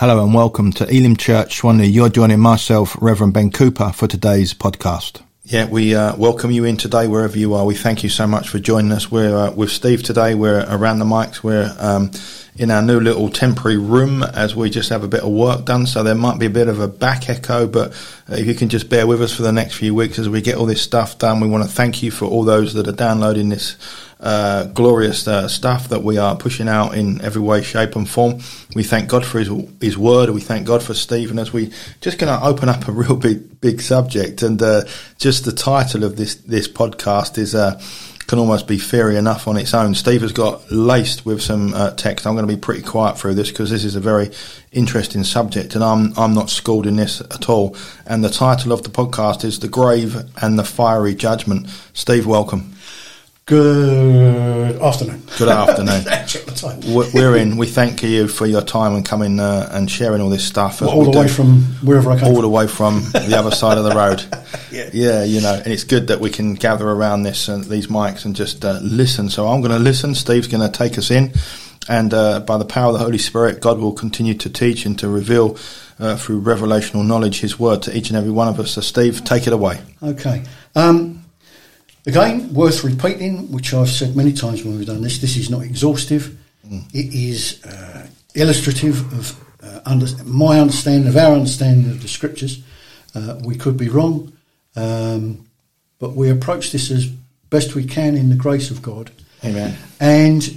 Hello and welcome to Elim Church Swanley. You're joining myself, Reverend Ben Cooper, for today's podcast. Yeah, we welcome you in today wherever you are. We thank you so much for joining us. We're with Steve today. We're around the mics. We're in our new little temporary room as we just have a bit of work done. So there might be a bit of a back echo, but if you can just bear with us for the next few weeks as we get all this stuff done. We want to thank you for all those that are downloading this glorious stuff that we are pushing out in every way, shape and form. We thank God for his word. We thank God for Stephen as we just going to open up a real big subject. And just the title of this podcast is can almost be fairy enough on its own. Steve has got laced with some text. I'm going to be pretty quiet through this because this is a very interesting subject and I'm not schooled in this at all. And the title of the podcast is The Grave and the Fiery Judgment. Steve, welcome. Good afternoon. Good afternoon. Check the time. We're in. We thank you for your time and coming and sharing all this stuff. All the way from wherever I came All the way from the other side of the road. Yeah, you know, and it's good that we can gather around these mics and just listen. So I'm going to listen. Steve's going to take us in. And by the power of the Holy Spirit, God will continue to teach and to reveal through revelational knowledge His word to each and every one of us. So Steve, take it away. Okay. Again, worth repeating, which I've said many times when we've done this, this is not exhaustive. It is illustrative of my understanding, of our understanding of the Scriptures. We could be wrong, but we approach this as best we can in the grace of God. Amen. And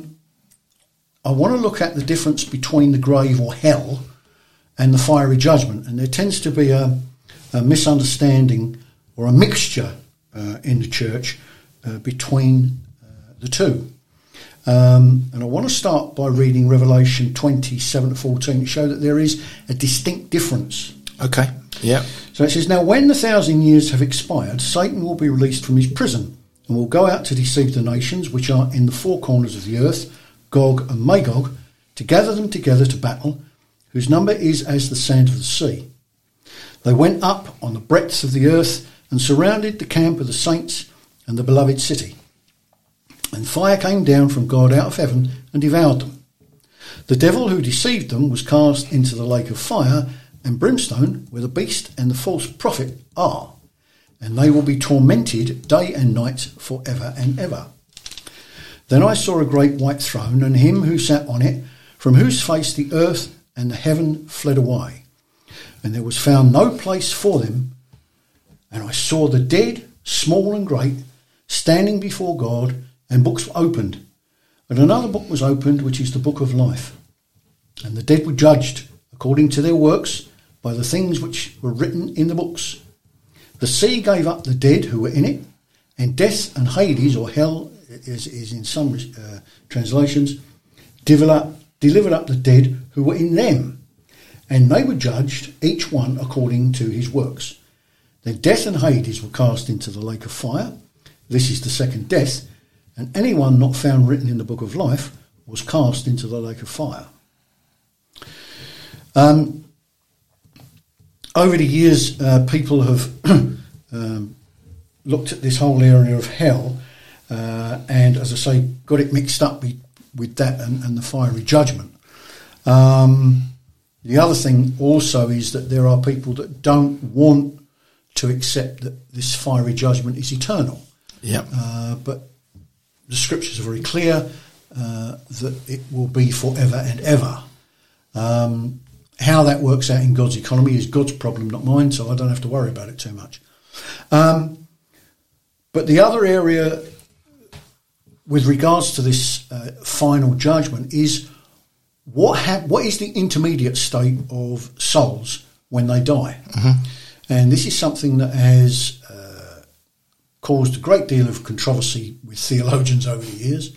I want to look at the difference between the grave or hell and the fiery judgment. And there tends to be a misunderstanding or a mixture in the church between the two. And I want to start by reading Revelation 20:7-14 to show that there is a distinct difference. Okay, yeah. So it says, "Now when the 1,000 years have expired, Satan will be released from his prison and will go out to deceive the nations which are in the four corners of the earth, Gog and Magog, to gather them together to battle, whose number is as the sand of the sea. They went up on the breadth of the earth and surrounded the camp of the saints and the beloved city. And fire came down from God out of heaven and devoured them. The devil who deceived them was cast into the lake of fire and brimstone, where the beast and the false prophet are, and they will be tormented day and night forever and ever. Then I saw a great white throne, and him who sat on it, from whose face the earth and the heaven fled away, and there was found no place for them. And I saw the dead, small and great, standing before God, and books were opened. And another book was opened, which is the book of life. And the dead were judged according to their works by the things which were written in the books. The sea gave up the dead who were in it, and death and Hades, or hell is in some translations, delivered up the dead who were in them. And they were judged, each one according to his works. Then death and Hades were cast into the lake of fire. This is the second death. And anyone not found written in the book of life was cast into the lake of fire." Over the years, people have looked at this whole area of hell and, as I say, got it mixed up with that and the fiery judgment. The other thing also is that there are people that don't want to accept that this fiery judgment is eternal. Yeah. But the Scriptures are very clear that it will be forever and ever. How that works out in God's economy is God's problem, not mine, so I don't have to worry about it too much. But the other area with regards to this final judgment is what is the intermediate state of souls when they die? Mm-hmm. And this is something that has caused a great deal of controversy with theologians over the years.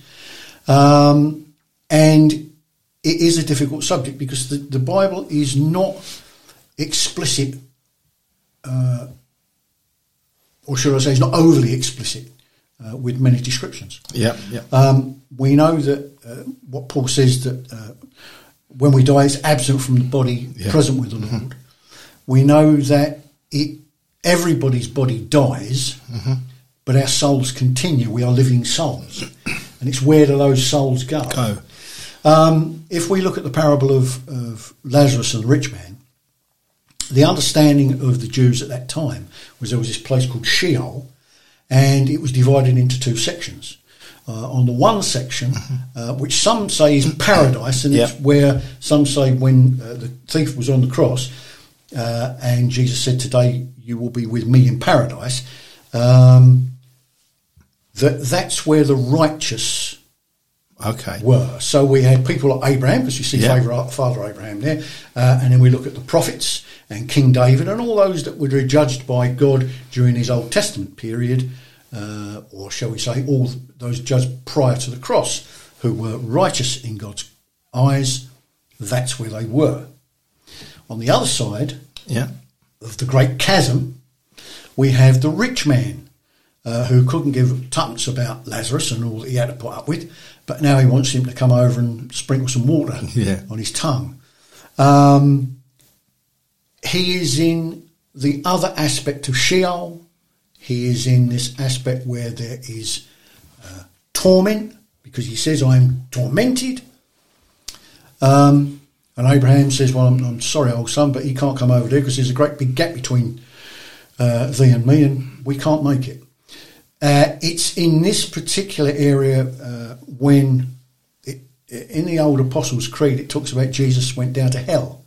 And it is a difficult subject because the Bible is not explicit, or should I say, it's not overly explicit with many descriptions. Yeah. We know that what Paul says that when we die, it's absent from the body, present with the Lord. Mm-hmm. We know that everybody's body dies, but our souls continue. We are living souls. And it's where do those souls go? If we look at the parable of Lazarus and the rich man, the understanding of the Jews at that time was there was this place called Sheol, and it was divided into two sections. On the one section, which some say is paradise, and it's where some say when the thief was on the cross, and Jesus said, "Today you will be with me in paradise," that's where the righteous were. So we had people like Abraham, because you see Father Abraham there, and then we look at the prophets and King David and all those that were judged by God during his Old Testament period, or shall we say all those judged prior to the cross who were righteous in God's eyes. That's where they were. On the other side of the great chasm, we have the rich man, who couldn't give tuppence about Lazarus and all that he had to put up with, but now he wants him to come over and sprinkle some water on his tongue. He is in the other aspect of Sheol. He is in this aspect where there is torment, because he says, "I'm tormented." And Abraham says, "Well, I'm sorry, old son, but he can't come over there because there's a great big gap between thee and me, and we can't make it." It's in this particular area when, in the old Apostles' Creed, it talks about Jesus went down to hell.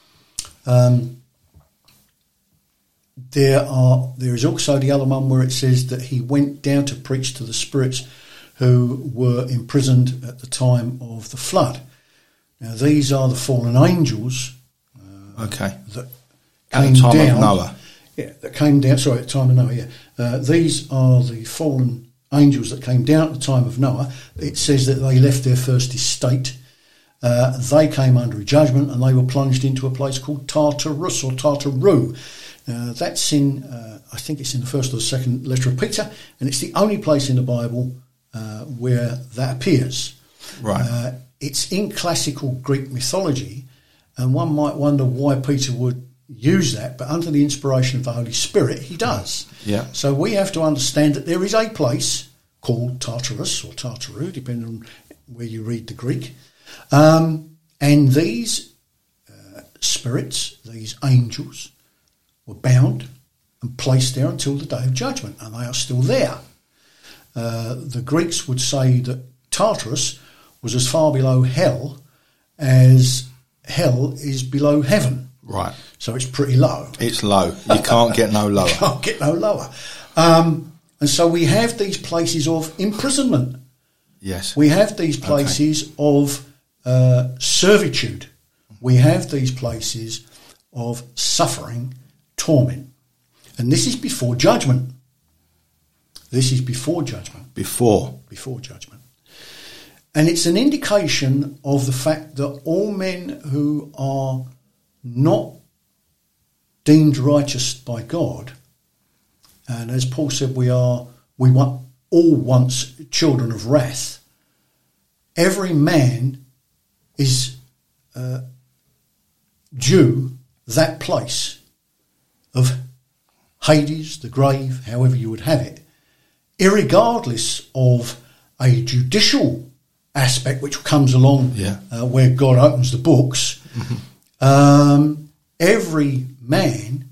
There is also the other one where it says that he went down to preach to the spirits who were imprisoned at the time of the flood. Now, these are the fallen angels that came at the time down. of Noah. Yeah, that came down. Sorry, at the time of Noah. These are the fallen angels that came down at the time of Noah. It says that they left their first estate. They came under a judgment, and they were plunged into a place called Tartarus or Tartaru. That's in, I think it's in the first or the second letter of Peter, and it's the only place in the Bible where that appears. Right. It's in classical Greek mythology, and one might wonder why Peter would use that, but under the inspiration of the Holy Spirit, he does. Yeah. So we have to understand that there is a place called Tartarus or Tartaru, depending on where you read the Greek, and these spirits, these angels, were bound and placed there until the day of judgment, and they are still there. The Greeks would say that Tartarus was as far below hell as hell is below heaven. Right. So it's pretty low. It's low. You can't get no lower. You can't get no lower. And so we have these places of imprisonment. Yes. We have these places of servitude. We have these places of suffering, torment. And this is before judgment. This is before judgment. Before judgment. And it's an indication of the fact that all men who are not deemed righteous by God, and as Paul said, we were all once children of wrath. Every man is due that place of Hades, the grave, however you would have it, irregardless of a judicial aspect which comes along where God opens the books. Mm-hmm. Every man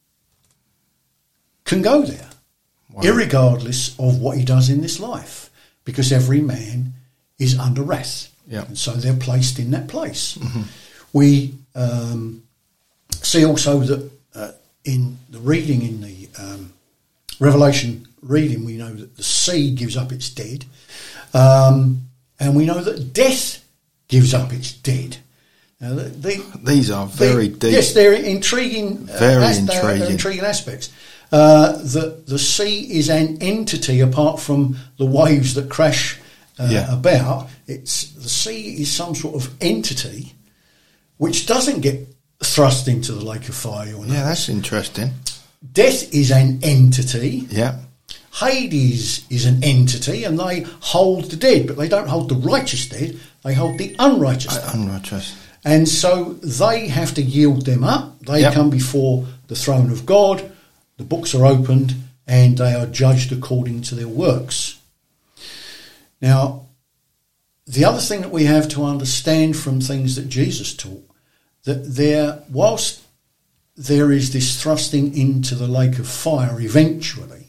can go there, irregardless of what he does in this life, because every man is under wrath. Yeah. And so they're placed in that place. Mm-hmm. We see also that in the reading, in the Revelation reading, we know that the sea gives up its dead, and we know that death gives up its dead. Now, these are very deep. Yes, they're intriguing. They're intriguing aspects. The sea is an entity apart from the waves that crash about. The sea is some sort of entity which doesn't get thrust into the lake of fire. Yeah, that's interesting. Death is an entity. Yeah. Hades is an entity, and they hold the dead, but they don't hold the righteous dead. They hold the unrighteous dead. Unrighteous. And so they have to yield them up. They come before the throne of God. The books are opened, and they are judged according to their works. Now, the other thing that we have to understand from things that Jesus taught, that whilst there is this thrusting into the lake of fire eventually,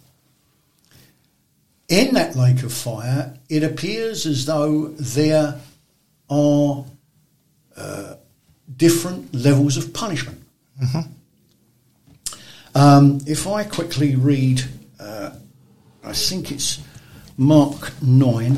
in that lake of fire, it appears as though there are different levels of punishment. If I quickly read, I think it's Mark 9.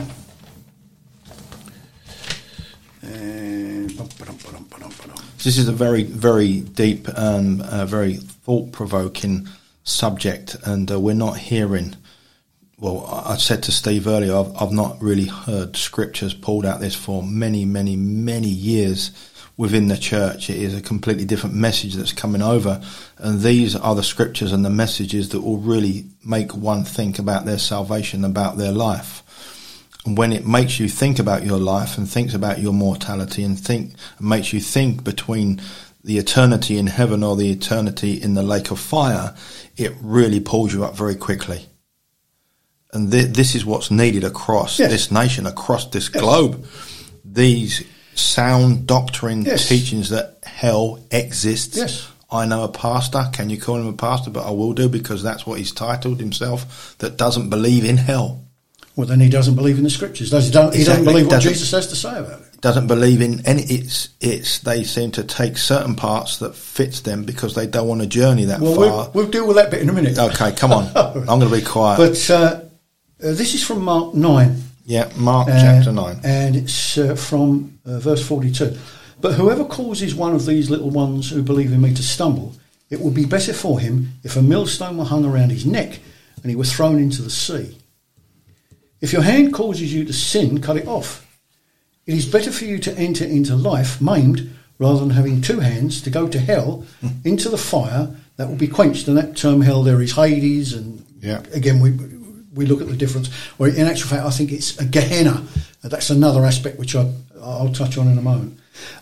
This is a very, very deep and very thought-provoking subject, and we're not hearing... Well, I said to Steve earlier, I've not really heard scriptures pulled out this for many, many, many years within the church. It is a completely different message that's coming over, and these are the scriptures and the messages that will really make one think about their salvation, about their life. And when it makes you think about your life and thinks about your mortality and makes you think between the eternity in heaven or the eternity in the lake of fire, it really pulls you up very quickly. And this is what's needed across this nation, across this globe. These sound doctrine teachings that hell exists. Yes. I know a pastor, can you call him a pastor? But I will do, because that's what he's titled himself, that doesn't believe in hell. Well, then he doesn't believe in the scriptures, does he? He doesn't believe what Jesus has to say about it. Doesn't believe in any. They seem to take certain parts that fits them because they don't want to journey that far. We'll deal with that bit in a minute. Okay, come on. I'm going to be quiet. But this is from Mark 9. Yeah, Mark chapter 9. And it's from verse 42. But whoever causes one of these little ones who believe in me to stumble, it would be better for him if a millstone were hung around his neck and he were thrown into the sea. If your hand causes you to sin, cut it off. It is better for you to enter into life maimed rather than having two hands to go to hell, into the fire that will be quenched. And that term hell there is Hades, and again we look at the difference. Or in actual fact, I think it's a Gehenna. That's another aspect which I'll touch on in a moment.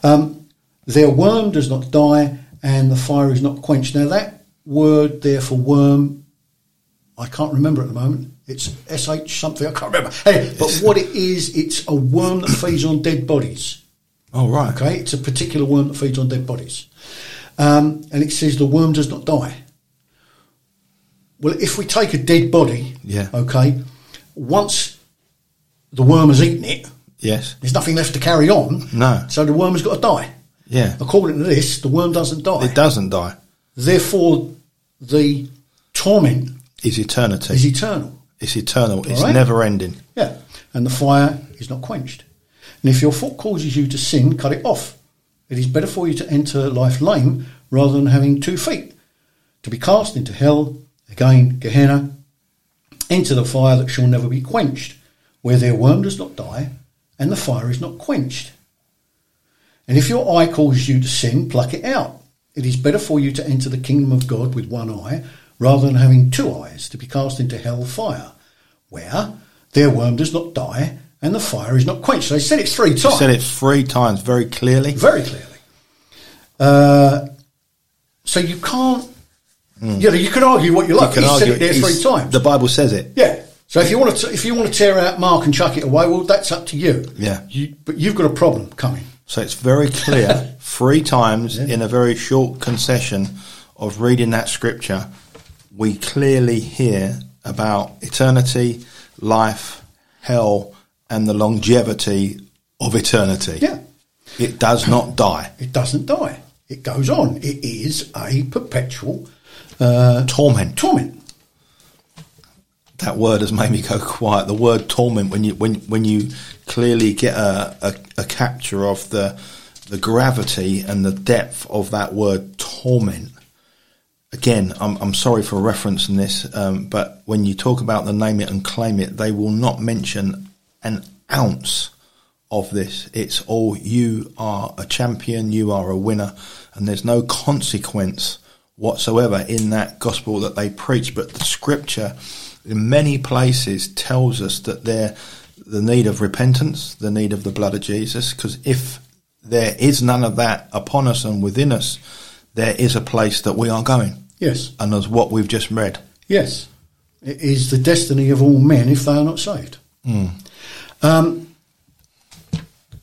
Their worm does not die, and the fire is not quenched. Now that word there for worm, I can't remember at the moment. It's SH something, I can't remember. Hey, but what it is, it's a worm that feeds on dead bodies. Oh, right. Okay, it's a particular worm that feeds on dead bodies. And it says the worm does not die. Well, if we take a dead body, okay, once the worm has eaten it, there's nothing left to carry on. No. So the worm has got to die. Yeah. According to this, the worm doesn't die. It doesn't die. Therefore, the torment is eternity. Is eternal. It's eternal. It's never ending. Yeah. And the fire is not quenched. And if your foot causes you to sin, cut it off. It is better for you to enter life lame rather than having 2 feet, to be cast into hell, again, Gehenna, into the fire that shall never be quenched, where their worm does not die, and the fire is not quenched. And if your eye causes you to sin, pluck it out. It is better for you to enter the kingdom of God with one eye, rather than having 2 eyes, to be cast into hell fire, where their worm does not die, and the fire is not quenched. So they said it 3 times. They said it 3 times, very clearly. Very clearly. So you can't... you can argue what you like. He said it there 3 times. The Bible says it. Yeah. So if you want to tear out Mark and chuck it away, well, that's up to you. Yeah. But you've got a problem coming. So it's very clear, 3 times in a very short concession of reading that scripture, we clearly hear about eternity, life, hell, and the longevity of eternity. Yeah. It does not die. It doesn't die. It goes on. It is a perpetual torment. That word has made me go quiet. The word torment, when you clearly get a capture of the gravity and the depth of that word torment. Again, I'm sorry for referencing this, but when you talk about the name it and claim it, they will not mention an ounce of this. It's all, you are a champion, you are a winner, and there's no consequence whatsoever in that gospel that they preach. But the scripture in many places tells us that the need of repentance, the need of the blood of Jesus, because if there is none of that upon us and within us, there is a place that we are going. Yes. And as what we've just read. Yes. It is the destiny of all men if they are not saved.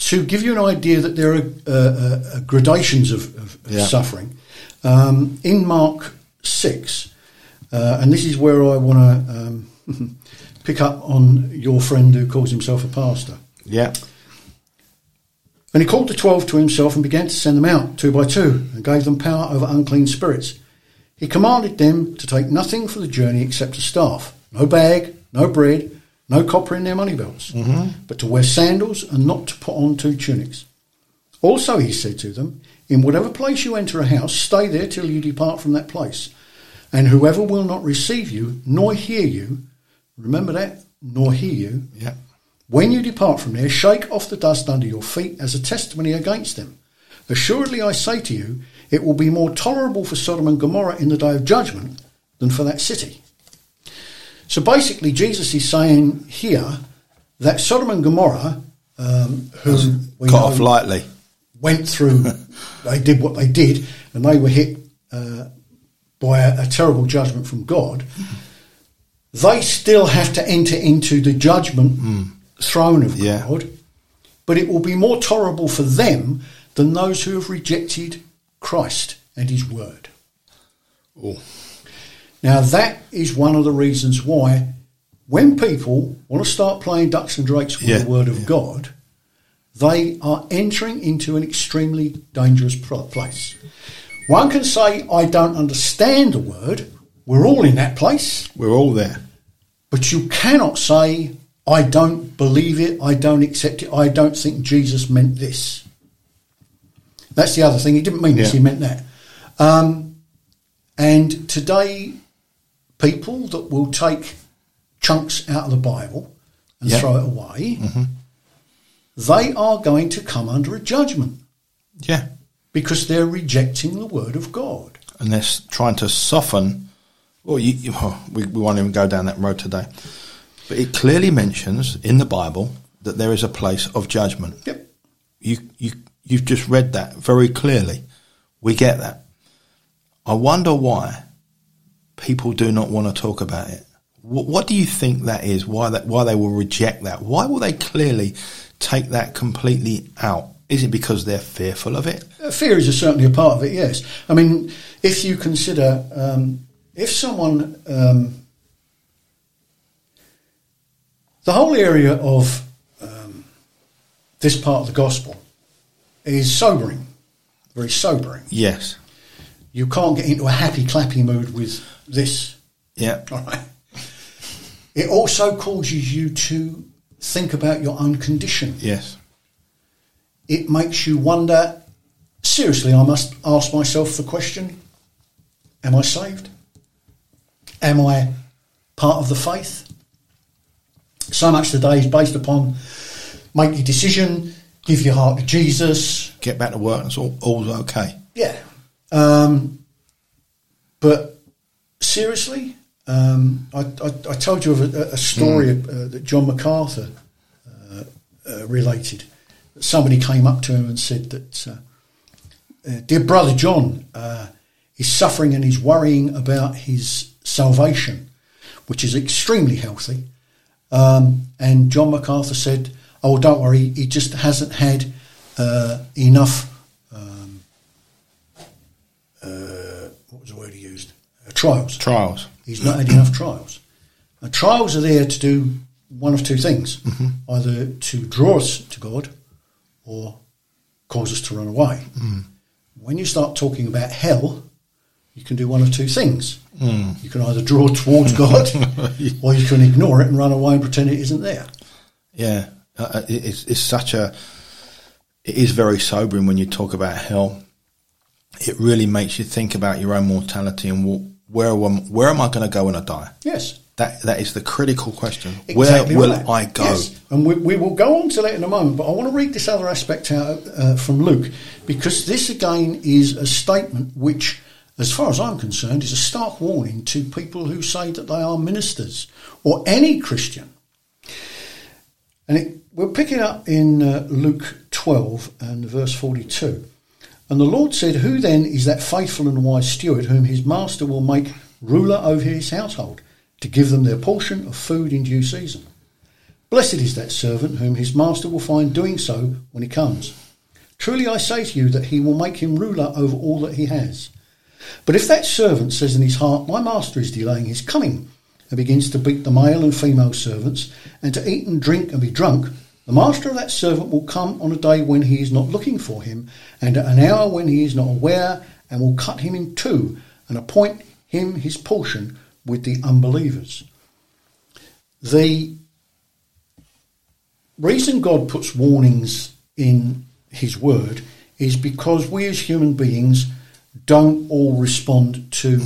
to give you an idea that there are gradations of suffering, in Mark 6, and this is where I want to pick up on your friend who calls himself a pastor. Yeah. And he called the 12 to himself and began to send them out 2 by 2 and gave them power over unclean spirits. He commanded them to take nothing for the journey except a staff, no bag, no bread, no copper in their money belts, but to wear sandals and not to put on 2 tunics. Also, he said to them, in whatever place you enter a house, stay there till you depart from that place. And whoever will not receive you, nor hear you, remember that, nor hear you, when you depart from there, shake off the dust under your feet as a testimony against them. Assuredly, I say to you, it will be more tolerable for Sodom and Gomorrah in the day of judgment than for that city. So basically, Jesus is saying here that Sodom and Gomorrah, who we cut off lightly, went through, they did what they did, and they were hit by a terrible judgment from God. They still have to enter into the judgment throne of God, but it will be more tolerable for them than those who have rejected Christ and his word. Oh. Now that is one of the reasons why when people want to start playing ducks and drakes with the word of God, they are entering into an extremely dangerous place. One can say, I don't understand the word. We're all in that place. We're all there. But you cannot say, I don't believe it, I don't accept it, I don't think Jesus meant this. That's the other thing. He didn't mean this, he meant that. And today, people that will take chunks out of the Bible and throw it away, they are going to come under a judgment. Yeah. Because they're rejecting the word of God. And they're trying to soften. Well, we won't even go down that road today. But it clearly mentions in the Bible that there is a place of judgment. Yep. You've just read that very clearly. We get that. I wonder why people do not want to talk about it. What do you think that is? Why they will reject that? Why will they clearly take that completely out? Is it because they're fearful of it? Fear is certainly a part of it, yes. I mean, if you consider, if someone, the whole area of this part of the gospel is sobering, very sobering. Yes. You can't get into a happy, clappy mood with this. Yeah. All right. It also causes you to think about your own condition. Yes. It makes you wonder, seriously, I must ask myself the question, am I saved? Am I part of the faith? So much today is based upon make your decision, give your heart to Jesus. Get back to work, it's all's okay. Yeah. But seriously, I told you of a story that John MacArthur related. Somebody came up to him and said that, dear brother John, is suffering and he's worrying about his salvation, which is extremely healthy. And John MacArthur said, oh, don't worry, he just hasn't had enough, what was the word he used? Trials. Trials. He's not had enough trials. And trials are there to do one of two things, either to draw us to God or cause us to run away. When you start talking about hell, you can do one of two things. You can either draw towards God or you can ignore it and run away and pretend it isn't there. Yeah, it is very sobering when you talk about hell. It really makes you think about your own mortality and where am I going to go when I die? Yes. That is the critical question. Exactly where will right. I go? Yes. And we will go on to that in a moment, but I want to read this other aspect out from Luke, because this again is a statement which, as far as I'm concerned, is a stark warning to people who say that they are ministers or any Christian. And we'll pick it up in Luke 12 and verse 42. And the Lord said, who then is that faithful and wise steward whom his master will make ruler over his household, to give them their portion of food in due season? Blessed is that servant whom his master will find doing so when he comes. Truly I say to you that he will make him ruler over all that he has. But if that servant says in his heart, my master is delaying his coming, and begins to beat the male and female servants, and to eat and drink and be drunk, the master of that servant will come on a day when he is not looking for him, and at an hour when he is not aware, and will cut him in two, and appoint him his portion with the unbelievers. The reason God puts warnings in his word is because we as human beings don't all respond to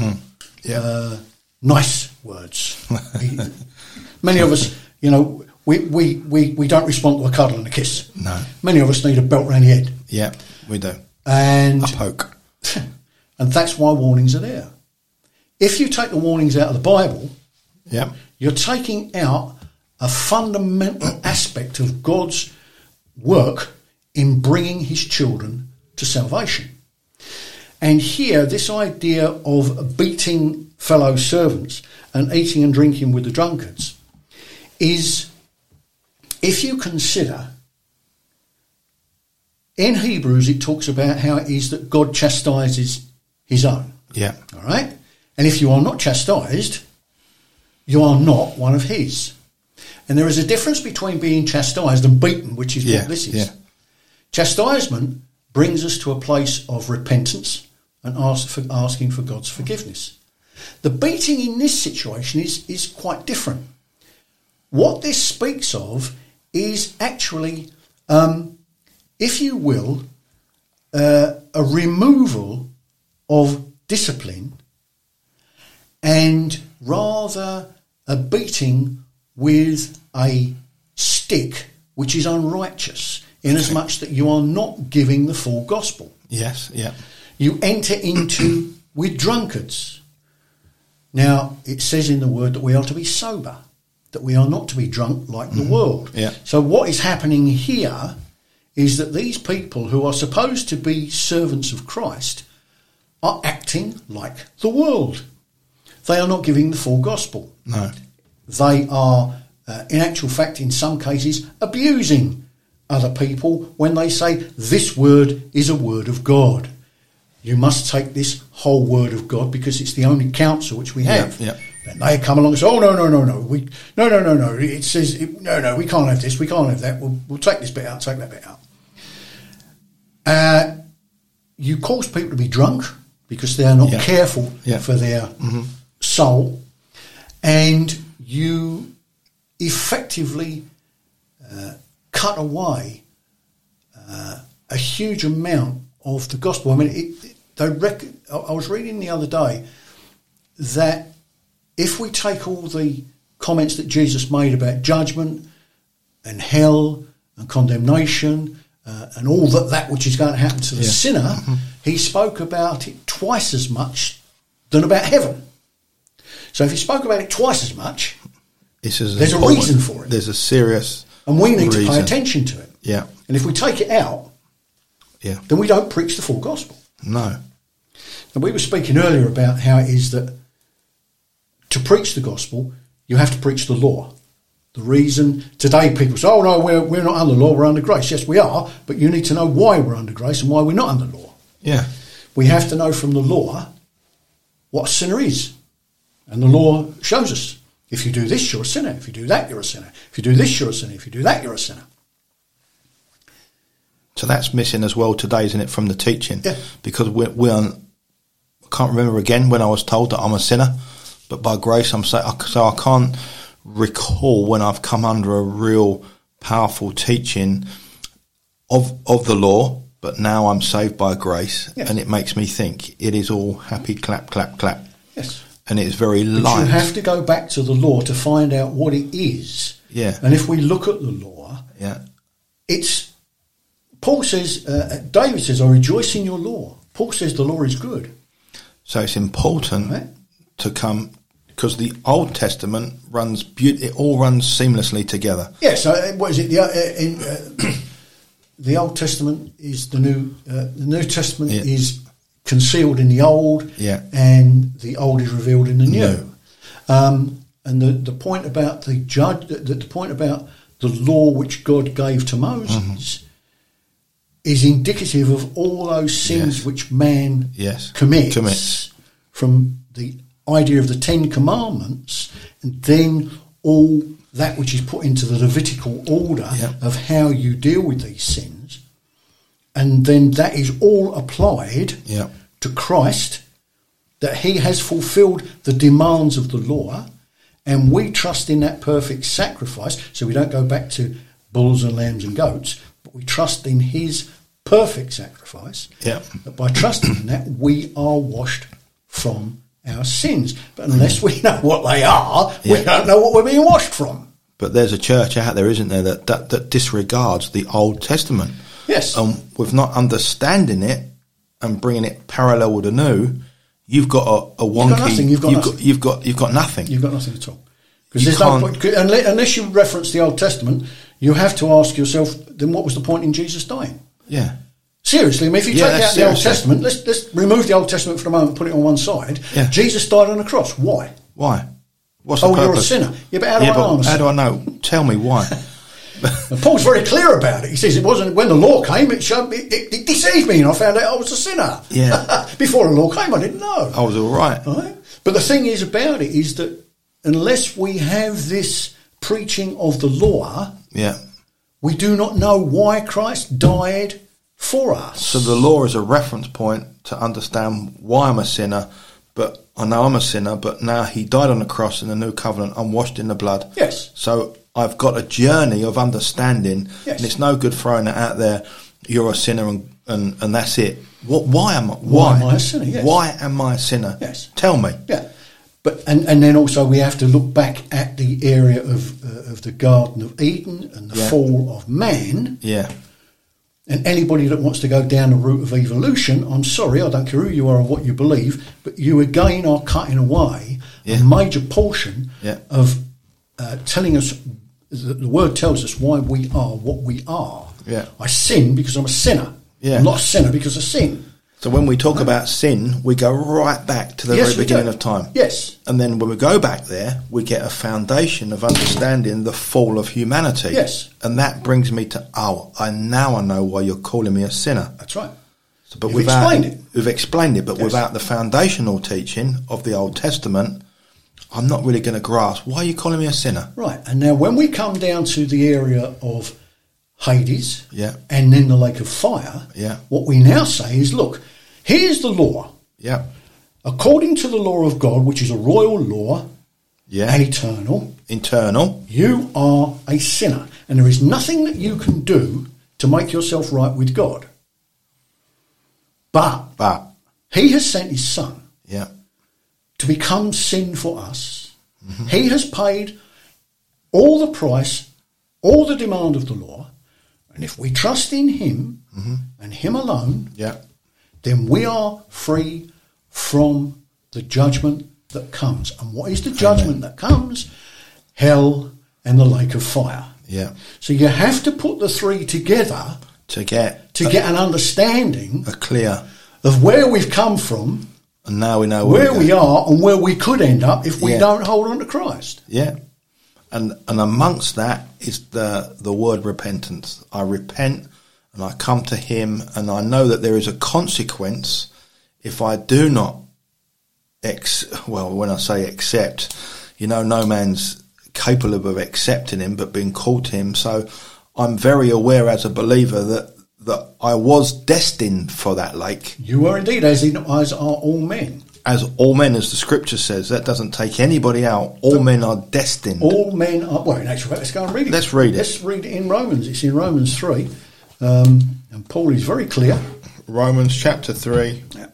nice words. Many of us, we don't respond to a cuddle and a kiss. No. Many of us need a belt around the head. Yeah, we do. And a poke. And that's why warnings are there. If you take the warnings out of the Bible, you're taking out a fundamental aspect of God's work in bringing his children to salvation. And here, this idea of beating fellow servants and eating and drinking with the drunkards is, if you consider, in Hebrews it talks about how it is that God chastises his own. Yeah. All right? And if you are not chastised, you are not one of his. And there is a difference between being chastised and beaten, which is what this is. Yeah. Chastisement brings us to a place of repentance and asking for God's forgiveness. The beating in this situation is quite different. What this speaks of is actually, if you will, a removal of discipline and rather a beating with a stick which is unrighteous, inasmuch that you are not giving the full gospel. Yes, yeah. You enter into with drunkards. Now, it says in the word that we are to be sober, that we are not to be drunk like the world. Yeah. So what is happening here is that these people who are supposed to be servants of Christ are acting like the world. They are not giving the full gospel. No. They are, in actual fact, in some cases, abusing other people when they say, this word is a word of God. You must take this whole word of God because it's the only counsel which we have. Yeah. And they come along and say, oh, no. No. It says, no, we can't have this, we can't have that. We'll take this bit out, take that bit out. You cause people to be drunk because they are not careful for their soul. And you effectively cut away a huge amount of the gospel. I mean, I was reading the other day that if we take all the comments that Jesus made about judgment and hell and condemnation and all that which is going to happen to the sinner, he spoke about it twice as much than about heaven. So if he spoke about it twice as much, there's a reason for it. There's a serious and we need to pay attention to it. Yeah. And if we take it out, then we don't preach the full gospel. No. And we were speaking earlier about how it is that to preach the gospel, you have to preach the law. The reason today people say, oh no, we're not under law, we're under grace. Yes, we are, but you need to know why we're under grace and why we're not under law. Yeah. We have to know from the law what a sinner is. And the law shows us. If you do this, you're a sinner. If you do that, you're a sinner. If you do this, you're a sinner. If you do that, you're a sinner. So that's missing as well today, isn't it, from the teaching? Yeah. Because I can't remember again when I was told that I'm a sinner, but by grace I'm saved. So I can't recall when I've come under a real powerful teaching of the law, but now I'm saved by grace, and it makes me think it is all happy, clap, clap, clap. Yes. And it's very light. But you have to go back to the law to find out what it is. Yeah. And if we look at the law, it's, Paul says, David says, I rejoice in your law. Paul says the law is good. So it's important to come, because the Old Testament it all runs seamlessly together. Yeah, so what is it? The Old Testament is the New. The New Testament is concealed in the Old, and the Old is revealed in the New. And the point about the point about the law which God gave to Moses is indicative of all those sins which man commits from the idea of the Ten Commandments, and then all that which is put into the Levitical order of how you deal with these sins. And then that is all applied to Christ, that he has fulfilled the demands of the law, and we trust in that perfect sacrifice. So we don't go back to bulls and lambs and goats, but we trust in his perfect sacrifice. That by trusting in that, we are washed from our sins. But unless we know what they are, we don't know what we're being washed from. But there's a church out there, isn't there, that disregards the Old Testament. Yes. With not understanding it and bringing it parallel with the New, you've got a wonky. You've got nothing. You've got nothing. You've got nothing at all. Because there's no point, unless you reference the Old Testament, you have to ask yourself, then what was the point in Jesus dying? Yeah. Seriously, I mean, if you take out the Old Testament, let's remove the Old Testament for a moment, put it on one side. Yeah. Jesus died on the cross. Why? What's the purpose? You're a sinner. Yeah, but how do I know I'm a sinner? How do I know? Tell me why. And Paul's very clear about it. He says it wasn't when the law came, it deceived me and I found out I was a sinner. Yeah. Before the law came, I didn't know. I was all right. But the thing is about it is that unless we have this preaching of the law, we do not know why Christ died for us. So the law is a reference point to understand why I'm a sinner, but I know I'm a sinner, but now he died on the cross in the new covenant, I'm washed in the blood. Yes. So I've got a journey of understanding, and it's no good throwing it out there, you're a sinner and that's it. Why am I a sinner? Yes. Why am I a sinner? Yes. Tell me. Yeah. But and then also we have to look back at the area of the Garden of Eden and the fall of man. Yeah. And anybody that wants to go down the route of evolution, I'm sorry, I don't care who you are or what you believe, but you again are cutting away a major portion of telling us, the word tells us why we are what we are. Yeah. I sin because I'm a sinner. Yeah. I'm not a sinner because I sin. So when we talk about sin, we go right back to the very beginning of time. Yes. And then when we go back there, we get a foundation of understanding the fall of humanity. Yes. And that brings me to, I know why you're calling me a sinner. That's right. So, but we've explained it, but without the foundational teaching of the Old Testament, I'm not really going to grasp, why are you calling me a sinner? Right. And now when we come down to the area of Hades and then the lake of fire, what we now say is, look, here's the law. Yeah. According to the law of God, which is a royal law and eternal, you are a sinner. And there is nothing that you can do to make yourself right with God. But he has sent his son to become sin for us. Mm-hmm. He has paid all the price, all the demand of the law. And if we trust in him and him alone, then we are free from the judgment that comes. And what is the judgment that comes? Hell and the lake of fire. Yeah. So you have to put the three together to get an understanding, clear of where we've come from, and now we know where we are and where we could end up if we don't hold on to Christ. Yeah. And amongst that is the word repentance. I repent and I come to him, and I know that there is a consequence if I do not when I say accept, no man's capable of accepting him but being called to him. So I'm very aware as a believer that I was destined for that lake. You are indeed, as are all men. As all men, as the scripture says, that doesn't take anybody out. All men are destined. All men are... Well, in actual fact, let's go and read it. Let's read it. Let's read it in Romans. It's in Romans 3. And Paul is very clear. Romans chapter 3. Yeah.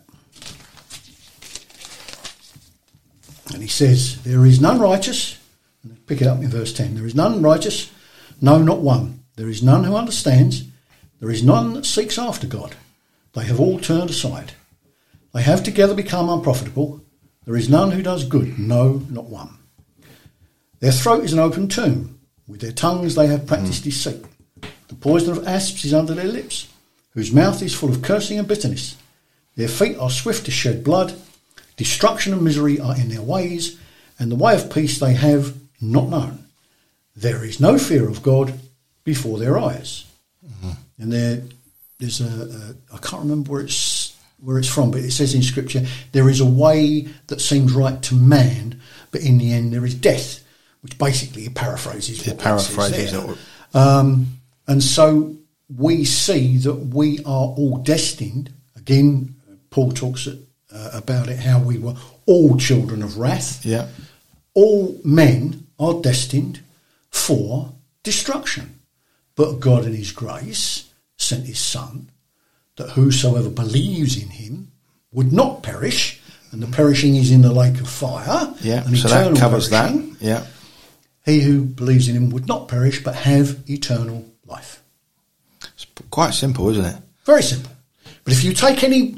And he says, there is none righteous. Pick it up in verse 10. There is none righteous, no, not one. There is none who understands. There is none that seeks after God. They have all turned aside. They have together become unprofitable. There is none who does good, no, not one. Their throat is an open tomb. With their tongues they have practiced deceit. The poison of asps is under their lips, whose mouth is full of cursing and bitterness. Their feet are swift to shed blood. Destruction and misery are in their ways, and the way of peace they have not known. there is no fear of God before their eyes. Mm-hmm. And there's I can't remember where it's from, but it says in Scripture, there is a way that seems right to man, but in the end there is death, which basically paraphrases what it says there. And so we see that we are all destined. Again, Paul talks about it, how we were all children of wrath. Yeah. All men are destined for destruction. But God in his grace sent his Son, that whosoever believes in him would not perish, and the perishing is in the lake of fire. Yeah, so that covers perishing. that. Yeah. He who believes in him would not perish, but have eternal life. It's quite simple, isn't it? Very simple. But if you take it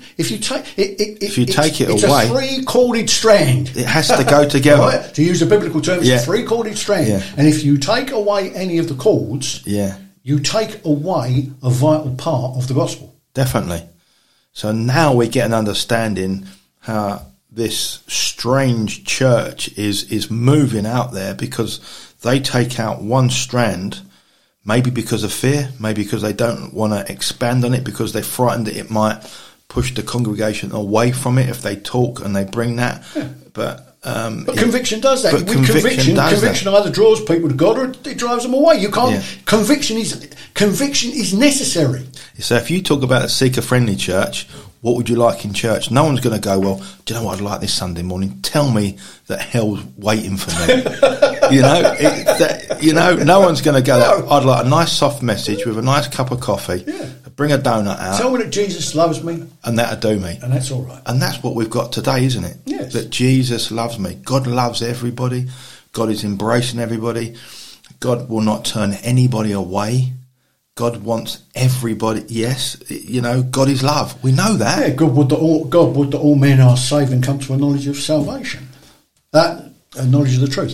away, it's a three-corded strand. It has to go together. Right? To use a biblical term, it's a three-corded strand. Yeah. And if you take away any of the cords, you take away a vital part of the gospel. Definitely. So now we get an understanding how this strange church is moving out there, because they take out one strand, maybe because of fear, maybe because they don't want to expand on it, because they're frightened that it might push the congregation away from it if they talk and they bring that. Yeah. But conviction does that. Conviction either draws people to God or it drives them away. You can't. Yeah. Conviction is necessary. So if you talk about a seeker-friendly church, what would you like in church? No one's going to go, well, do you know what I'd like this Sunday morning? Tell me that hell's waiting for me. No one's going to go, I'd like a nice soft message with a nice cup of coffee. Yeah. Bring a donut out. Tell me that Jesus loves me. And that'll do me. And that's all right. And that's what we've got today, isn't it? Yes. That Jesus loves me. God loves everybody. God is embracing everybody. God will not turn anybody away. God wants everybody. Yes, God is love. We know that. Yeah, God would that all men are saved and come to a knowledge of salvation. A knowledge of the truth.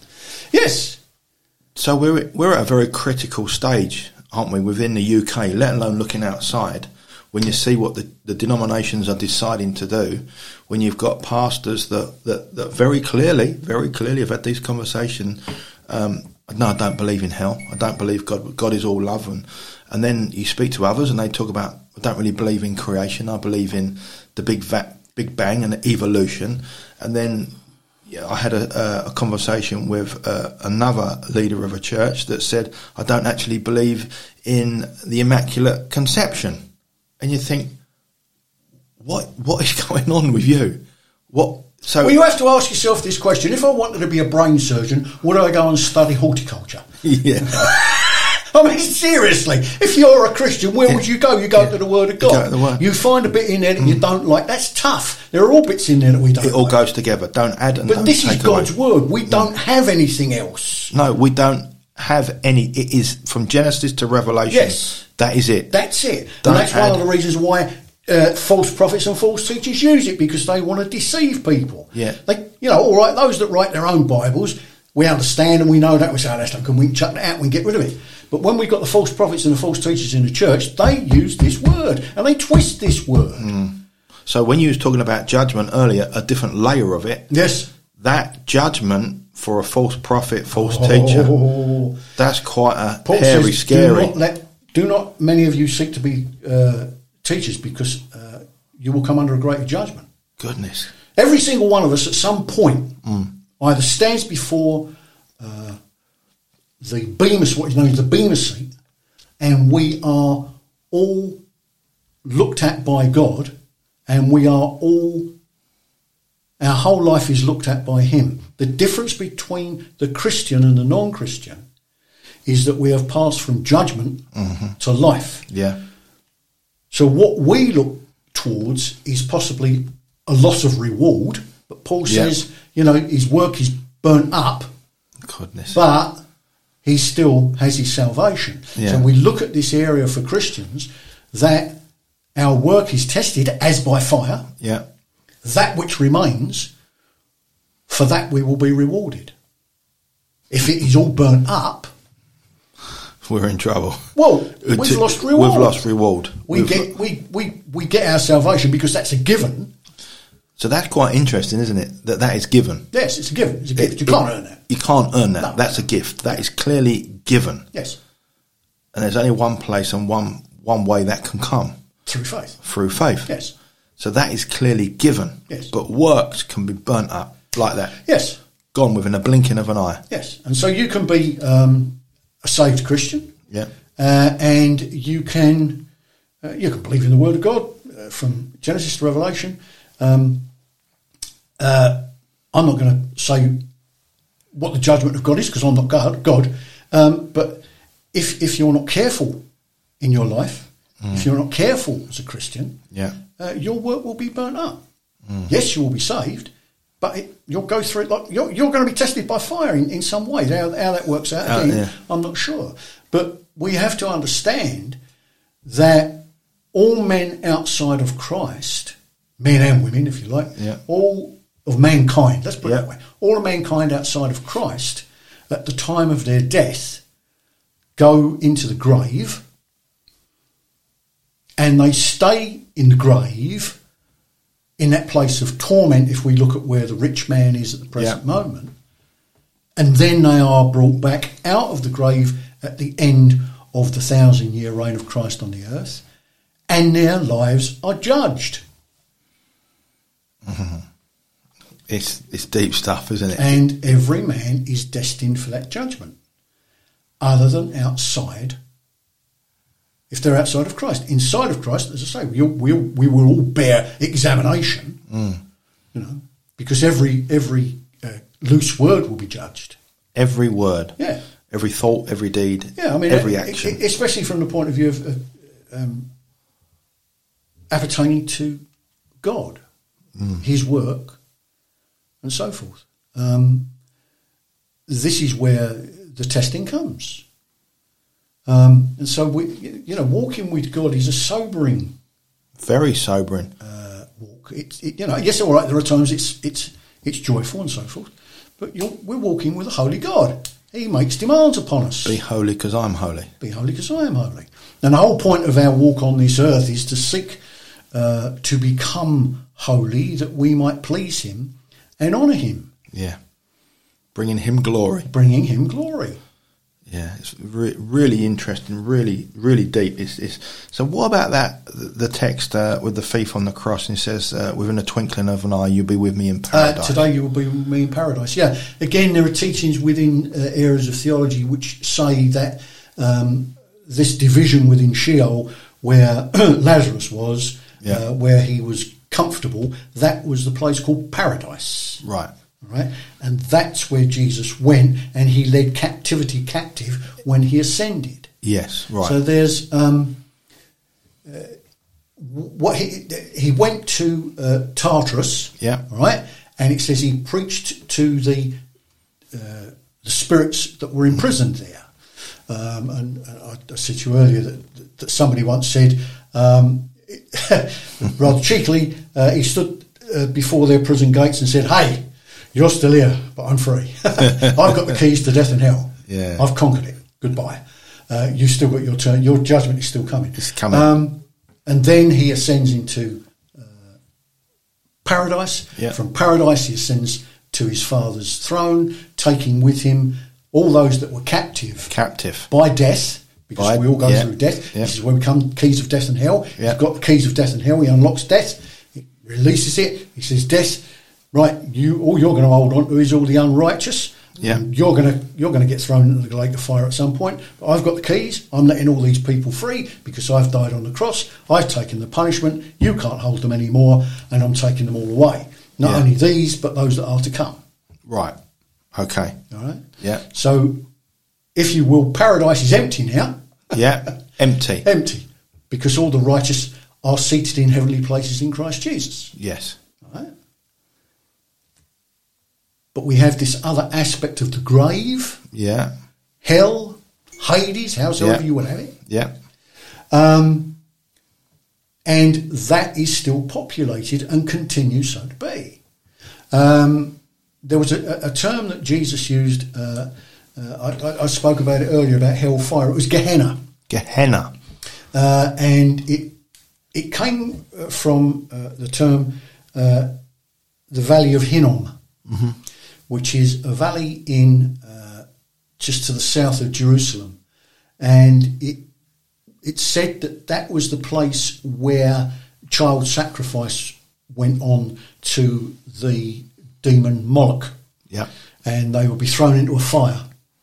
Yes. So we're at a very critical stage, aren't we, within the UK, let alone looking outside, when you see what the denominations are deciding to do, when you've got pastors that very clearly have had these conversations. No, I don't believe in hell. I don't believe God is all love. And then you speak to others and they talk about, I don't really believe in creation. I believe in the Big Bang and evolution. And then I had a conversation with another leader of a church that said, I don't actually believe in the Immaculate Conception. And you think, what is going on with you? Well, you have to ask yourself this question. If I wanted to be a brain surgeon, would I go and study horticulture? Yeah. I mean, seriously, if you're a Christian, where would you go? You go to the Word of God. You find a bit in there that you don't like. That's tough. There are all bits in there that we don't like. It all goes together. Don't add and don't take away. But this is God's Word. We don't have anything else. No, we don't have any. It is from Genesis to Revelation. Yes. That is it. That's it. And that's one of the reasons why false prophets and false teachers use it, because they want to deceive people. Yeah. All right, those that write their own Bibles, we understand and we know that. We say, that's not good, we can chuck that out and we can get rid of it. But when we've got the false prophets and the false teachers in the church, they use this word and they twist this word. Mm. So when you was talking about judgment earlier, a different layer of it. Yes. That judgment for a false prophet, false teacher, that's quite a Paul hairy, says, scary. Do not many of you seek to be teachers, because you will come under a greater judgment. Goodness. Every single one of us at some point either stands before the bema, what is known as the bema seat, and we are all looked at by God, and our whole life is looked at by Him. The difference between the Christian and the non-Christian is that we have passed from judgment to life. Yeah. So what we look towards is possibly a loss of reward, but Paul says, his work is burnt up. Goodness. But he still has his salvation. Yeah. So we look at this area for Christians, that our work is tested as by fire. Yeah. That which remains, for that we will be rewarded. If it is all burnt up, we're in trouble. Well, we've lost reward. We've lost reward. We get our salvation because that's a given. So that's quite interesting, isn't it? That is given. Yes, it's a given. It's a gift. You can't earn that. You can't earn that. No. That's a gift. That is clearly given. Yes. And there's only one place and one way that can come. Through faith. Through faith. Yes. So that is clearly given. Yes. But works can be burnt up like that. Yes. Gone within a blinking of an eye. Yes. And so you can be a saved Christian. Yeah. And you can believe in the Word of God from Genesis to Revelation. I'm not going to say what the judgment of God is because I'm not God. But if you're not careful in your life, if you're not careful as a Christian, your work will be burnt up. Yes, you will be saved, but you'll go through it like you're going to be tested by fire in some way. How that works out, again, I'm not sure. But we have to understand that all men outside of Christ, men and women, if you like, all of mankind, let's put it that way, all of mankind outside of Christ, at the time of their death, go into the grave, and they stay in the grave, in that place of torment, if we look at where the rich man is at the present moment, and then they are brought back out of the grave at the end of the 1,000-year reign of Christ on the earth, and their lives are judged. Mm-hmm. It's deep stuff, isn't it? And every man is destined for that judgment, other than outside. If they're outside of Christ, inside of Christ, as I say, we will all bear examination. Because every loose word will be judged. Every word, every thought, every deed, every action, especially from the point of view of appertaining to God, His work, and so forth. This is where the testing comes. And so walking with God is a sobering, very sobering walk. Yes, all right. There are times it's joyful and so forth, but we're walking with a holy God. He makes demands upon us. Be holy because I'm holy. Be holy because I am holy. And the whole point of our walk on this earth is to seek to become holy, that we might please Him and honour Him. Yeah, bringing Him glory. Bringing Him glory. Yeah, it's really interesting, really, really deep. So what about that, the text with the thief on the cross, and it says, within a twinkling of an eye, you'll be with me in paradise. Today you will be with me in paradise. Yeah, again, there are teachings within areas of theology which say that this division within Sheol, where Lazarus was, where he was comfortable, that was the place called paradise. Right. Right, and that's where Jesus went, and He led captivity captive when He ascended. Yes, right. So there's what he went to Tartarus. Yeah, right, and it says He preached to the spirits that were imprisoned there. And I said to you earlier that somebody once said, rather cheekily, he stood before their prison gates and said, "Hey, you're still here, but I'm free. I've got the keys to death and hell. Yeah. I've conquered it. Goodbye. You've still got your turn. Your judgment is still coming." It's coming. And then He ascends into paradise. Yeah. From paradise, He ascends to His Father's throne, taking with Him all those that were captive by death, because we all go through death. Yeah. This is where we come, keys of death and hell. Yeah. He's got the keys of death and hell. He unlocks death. He releases it. He says, "Death, right, all you're going to hold on to is all the unrighteous. Yeah, you're going to get thrown into the lake of fire at some point. But I've got the keys. I'm letting all these people free because I've died on the cross. I've taken the punishment. You can't hold them anymore, and I'm taking them all away. Not only these, but those that are to come." Right. Okay. All right. Yeah. So, if you will, paradise is empty now. Yeah. Empty. Empty, because all the righteous are seated in heavenly places in Christ Jesus. Yes. All right. But we have this other aspect of the grave. Yeah. Hell, Hades, however you will have it. Yeah. And that is still populated and continues so to be. There was a term that Jesus used, I spoke about it earlier, about hellfire. It was Gehenna. Gehenna. And it came from the term the Valley of Hinnom, which is a valley in just to the south of Jerusalem, and it's said that was the place where child sacrifice went on to the demon Moloch. Yeah, and they would be thrown into a fire,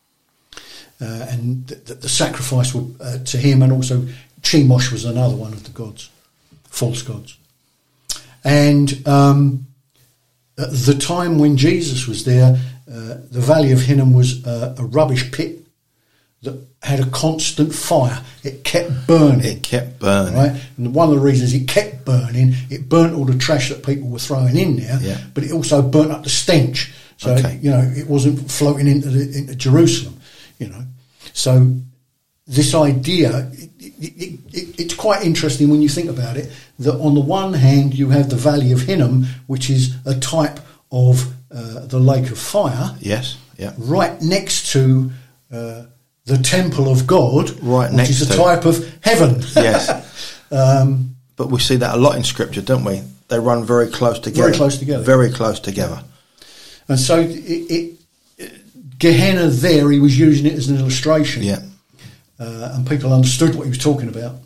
and the sacrifice would to him, and also Chemosh was another one of the gods, false gods. And at the time when Jesus was there, the Valley of Hinnom was a rubbish pit that had a constant fire. It kept burning. Right? And one of the reasons it kept burning, it burnt all the trash that people were throwing in there, but it also burnt up the stench. So, it wasn't floating into Jerusalem, So this idea, it's quite interesting when you think about it, that on the one hand you have the Valley of Hinnom, which is a type of the Lake of Fire. Yes, yeah. Right next to the Temple of God, which is a type of heaven. Yes. But we see that a lot in Scripture, don't we? They run very close together. Very close together. And so Gehenna there, he was using it as an illustration. Yeah. And people understood what he was talking about.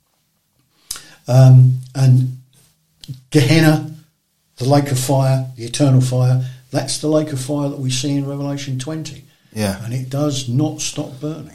And Gehenna, the lake of fire, the eternal fire, that's the lake of fire that we see in Revelation 20. Yeah. And it does not stop burning.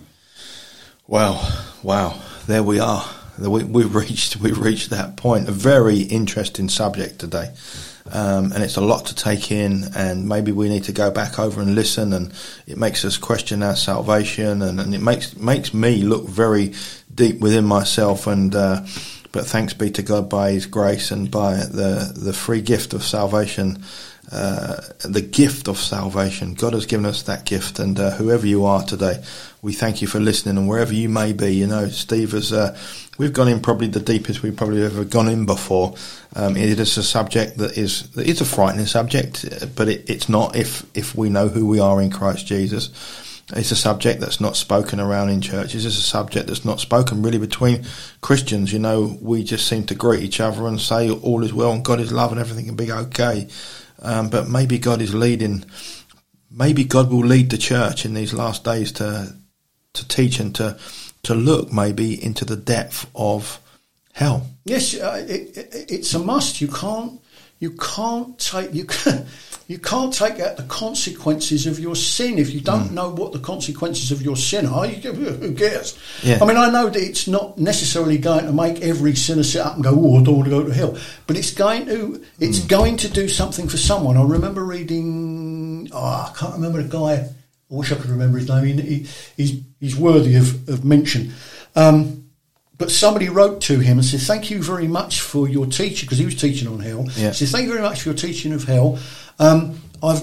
Wow. There we are. We've reached that point. A very interesting subject today. And it's a lot to take in, and maybe we need to go back over and listen, and it makes us question our salvation, and it makes me look very deep within myself, and but thanks be to God by His grace and by the free gift of salvation, the gift of salvation. God has given us that gift, and whoever you are today, we thank you for listening, and wherever you may be, Steve has we've gone in probably the deepest we've probably ever gone in before. It is a subject that is a frightening subject, but it's not if we know who we are in Christ Jesus. It's a subject that's not spoken around in churches. It's a subject that's not spoken really between Christians. We just seem to greet each other and say all is well and God is love and everything can be okay. But maybe God is leading. Maybe God will lead the church in these last days to teach and to look maybe into the depth of hell. Yes, it's a must. You can't take out the consequences of your sin if you don't know what the consequences of your sin are. Who cares? Yeah. I mean, I know that it's not necessarily going to make every sinner sit up and go, "Oh, I don't want to go to hell," but it's going to do something for someone. I remember reading. I can't remember the guy. I wish I could remember his name. He's worthy of mention. But somebody wrote to him and said, "Thank you very much for your teaching," because he was teaching on hell. Yeah. He said, "Thank you very much for your teaching of hell. I've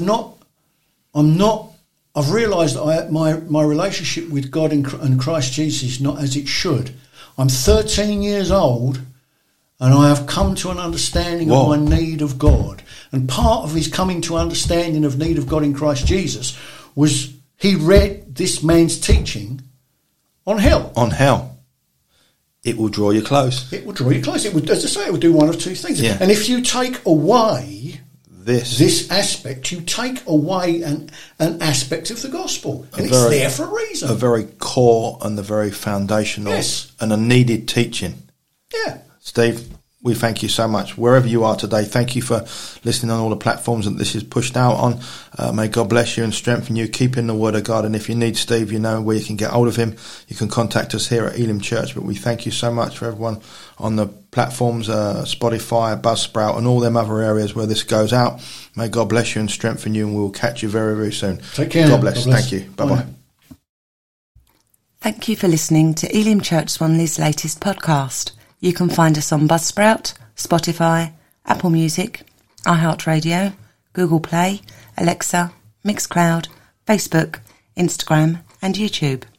realised that my relationship with God and Christ Jesus is not as it should. I'm 13 years old, and I have come to an understanding of my need of God. And part of his coming to understanding of need of God in Christ Jesus was he read this man's teaching on hell. On hell. It will draw you close. It will draw you close. It would, as I say, it would do one of two things. Yeah. And if you take away this aspect, you take away an aspect of the gospel. And it's there for a reason. A very core and the very foundational and a needed teaching. Yeah. Steve, we thank you so much. Wherever you are today, thank you for listening on all the platforms that this is pushed out on. May God bless you and strengthen you. Keep in the Word of God. And if you need Steve, you know where you can get hold of him. You can contact us here at Elim Church. But we thank you so much for everyone on the platforms, Spotify, Buzzsprout, and all them other areas where this goes out. May God bless you and strengthen you, and we'll catch you very, very soon. Take care. God bless. Thank you. Bye-bye. Thank you for listening to Elim Church Swanley's latest podcast. You can find us on Buzzsprout, Spotify, Apple Music, iHeartRadio, Google Play, Alexa, Mixcloud, Facebook, Instagram and YouTube.